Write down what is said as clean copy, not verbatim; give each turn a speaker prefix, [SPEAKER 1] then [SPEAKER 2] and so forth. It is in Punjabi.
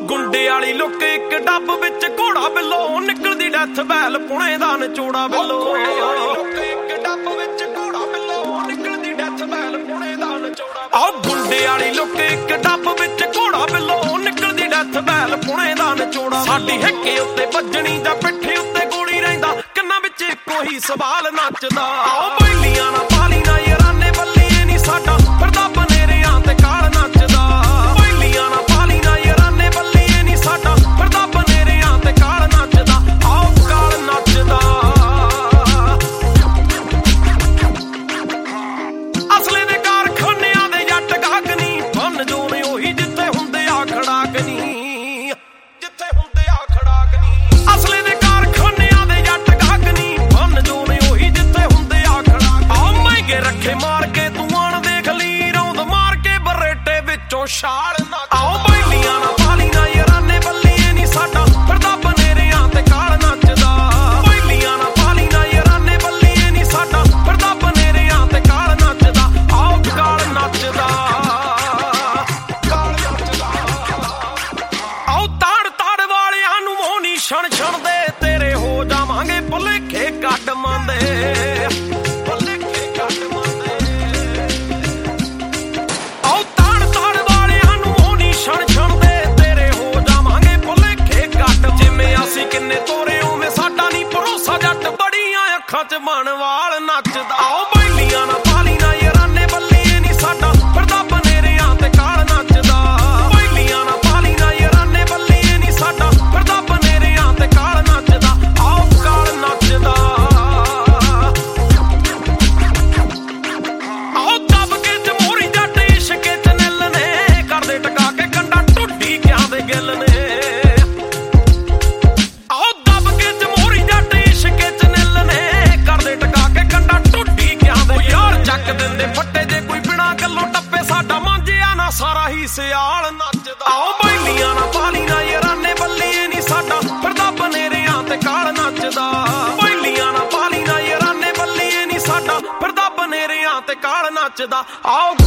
[SPEAKER 1] ਗੁੰਡੇ ਵਾਲੀ ਲੁੱਕ ਇੱਕ ਡੱਬ ਵਿੱਚ ਘੋੜਾ ਬਿੱਲੋ ਨਿਕਲਦੀ ਡੈਥ ਬੈਲ ਪੁਣੇ ਦਾ ਨਚੋੜਾ ਬਿੱਲੋ ਇੱਕ ਡੱਬ ਵਿੱਚ ਘੋੜਾ ਬਿੱਲੋ ਨਿਕਲਦੀ ਡੈਥ ਬੈਲ ਪੁਣੇ ਦਾ ਨਚੋੜਾ ਆਹ ਗੁੰਡੇ ਵਾਲੀ ਲੁੱਕ ਇੱਕ ਡੱਬ ਵਿੱਚ ਘੋੜਾ ਬਿੱਲੋ ਨਿਕਲਦੀ ਡੈਥ ਬੈਲ ਪੁਣੇ ਦਾ ਨਚੋੜਾ ਸਾਡੀ ਹਿੱਕੇ ਉੱਤੇ ਵੱਜਣੀ ਜਾਂ ਪਿੱਠੇ ਉੱਤੇ ਗੋਲੀ ਰਹਿੰਦਾ ਕੰਨਾਂ ਵਿੱਚ ਇੱਕੋ ਹੀ ਸਵਾਲ ਨੱਚਦਾ ਆਹ ਬੈਲੀਆਂ ਨਾ ਪਾਲੀ ਨਾ ਯਾਰਾਨੇ ਬੱਲੀਏ ਨਹੀਂ ਸਾਡਾ ਫਿਰਦਾ ਬਨੇਰਿਆਂ ਤੇ ਕਾਲ ਨੱਚਦਾ ਬੈਲੀਆਂ ਨਾ ਪਾਲੀ ਨਾ ਯਾਰਾਨੇ ਬੱਲੀਏ ਨਹੀਂ ਸਾਡਾ ਫਿਰਦਾ ਬਨੇਰਿਆਂ ਤੇ ਕਾਲ ਨੱਚਦਾ ਆਹ ਕਾਲ ਨੱਚਦਾ ਅਸਲੇ ਦੇ ਕਾਰਖਾਨਿਆਂ ਦੇ ਜੱਟ ਗਾਹਕ ਨਹੀਂ ਬੰਨ ਜੋ ਨੇ ਉਹੀ ਜਿੱਥੇ ਹੁੰਦੇ ਆ ਖੜਾਕ ਨਹੀਂ ਜਿੱਥੇ ਹੁੰਦੇ ਆ ਖੜਾਕ ਨਹੀਂ ਅਸਲੇ ਦੇ ਕਾਰਖਾਨਿਆਂ ਦੇ ਜੱਟ ਗਾਹਕ ਨਹੀਂ ਬੰਨ ਜੋ ਨੇ ਉਹੀ ਜਿੱਥੇ ਹੁੰਦੇ ਆ ਖੜਾਕ ਆ ਮਹਿੰਗੇ ਰੱਖੇ ਮਾਰ ਕੇ ਤੂੰ ਆਣ ਦੇਖ ਲਈ ਰੌਂਦ ਮਾਰ ਕੇ ਬਰੇਟੇ ਵਿੱਚੋਂ ਛਾਲ ਨਾ ਆਓ ਬੈਲੀਆਂ ਨਾ ਪਾਲੀ ਨਾ ਯਾਰਾਨੇ ਬੱਲੀਏ ਨਹੀਂ ਸਾਡਾ ਫਿਰਦਾ ਬਨੇਰਿਆਂ ਤੇ ਕਾਲ ਨੱਚਦਾ ਬੈਲੀਆਂ ਨਾ ਪਾਲੀ ਨਾ ਯਾਰਾਨੇ ਬੱਲੀਏ ਨਹੀਂ ਸਾਡਾ ਫਿਰਦਾ ਬਨੇਰਿਆਂ ਤੇ ਕਾਲ ਨੱਚਦਾ ਆਓ ਕਾਲ ਨੱਚਦਾ ਆਓ ਤਾੜ ਵਾਲਿਆਂ ਨੂੰ ਮੋਹ ਨੀ ਛਣ ਛਣਦੇ ਤੇਰੇ ਹੋ ਜਾਵਾਂਗੇ ਭੁਲੇਖੇ ਕੱਢ ਮੰਦੇ ਭੁਲੇਖੇ ਕੱਢ ਮੰਦੇ ਆਓ ਤਾੜ ਵਾਲਿਆਂ ਨੂੰ ਮੋਹ ਨੀ ਛਣ ਛਣਦੇ ਤੇਰੇ ਹੋ ਜਾਵਾਂਗੇ ਭੁਲੇਖੇ ਕੱਢ ਜਿਵੇਂ ਅਸੀਂ ਕਿੰਨੇ ਤੋਰੇ ਉਵੇਂ ਸਾਡਾ ਨੀ ਭਰੋਸਾ ਜੱਟ ਬੜੀਆਂ ਅੱਖਾਂ 'ਚ ਮਨਵਾਲ ਨੱਚਦਾ ਆਓ ਬੈਲੀਆਂ ਨਾ ਪਾਲੀ ਨਾ ਯਾਰਾਨੇ ਬੱਲੀਏ ਨੀ ਸਾਡਾ ਫਿਰਦਾ ਬਨੇਰਿਆਂ ਤੇ ਕਾਲ ਨੱਚਦਾ ਬੈਲੀਆਂ ਨਾ ਪਾਲੀ ਨਾ ਯਾਰਾਨੇ ਬੱਲੀਏ ਨੀ ਸਾਡਾ ਫਿਰਦਾ ਬਨੇਰਿਆਂ ਤੇ ਕਾਲ ਨੱਚਦਾ ਆਓ ਕਾਲ ਨੱਚਦਾ ਆਓ ਦੱਬ ਕੇ ਜਮਹੂਰੀ ਜੱਟ ਇਸ਼ਕੇ 'ਚ ਨਿੱਲ ਨੇ ਕਰਦੇ ਟਕਾ ਕੇ ਕੰਡਾ ਟੁੱਡੀ ਕਿਆਂ ਦੇ ਗਿੱਲ ਨੇ ਆਓ ਦੱਬ ਕੇ ਜਮਹੂਰੀ ਜੱਟ ਇਸ਼ਕੇ 'ਚ ਨਿੱਲ ਨੇ ਕਰਦੇ ਟਕਾ ਕੇ ਕੰਡਾ ਟੁੱਡੀ ਕਿਆਂ ਦੇ ਯਾਰ ਚੱਕ ਦਿੰਦੇ ਫੱਟੇ ਜੇ ਕੋਈ ਬਿਨਾਂ ਗੱਲੋਂ ਟੱਪੇ ਸਾਡਾ ਮਾਂਜਿਆ ਨਾ ਸਾਰਾ ਹੀ ਸਿਆਲ ਨੱਚਦਾ ਆਓ ਬੈਲੀਆਂ ਨਾ ਪਾਲੀ ਨਾ ਯਾਰਾਨੇ ਬੱਲੀਏ ਨਹੀਂ ਸਾਡਾ ਫਿਰਦਾ ਬਨੇਰਿਆਂ ਤੇ ਕਾਲ ਨੱਚਦਾ ਬੈਲੀਆਂ ਨਾ ਪਾਲੀ ਨਾ ਯਾਰਾਨੇ ਬੱਲੀਏ ਨਹੀਂ ਸਾਡਾ ਫਿਰਦਾ ਬਨੇਰਿਆਂ ਤੇ ਕਾਲ ਨੱਚਦਾ ਆਓ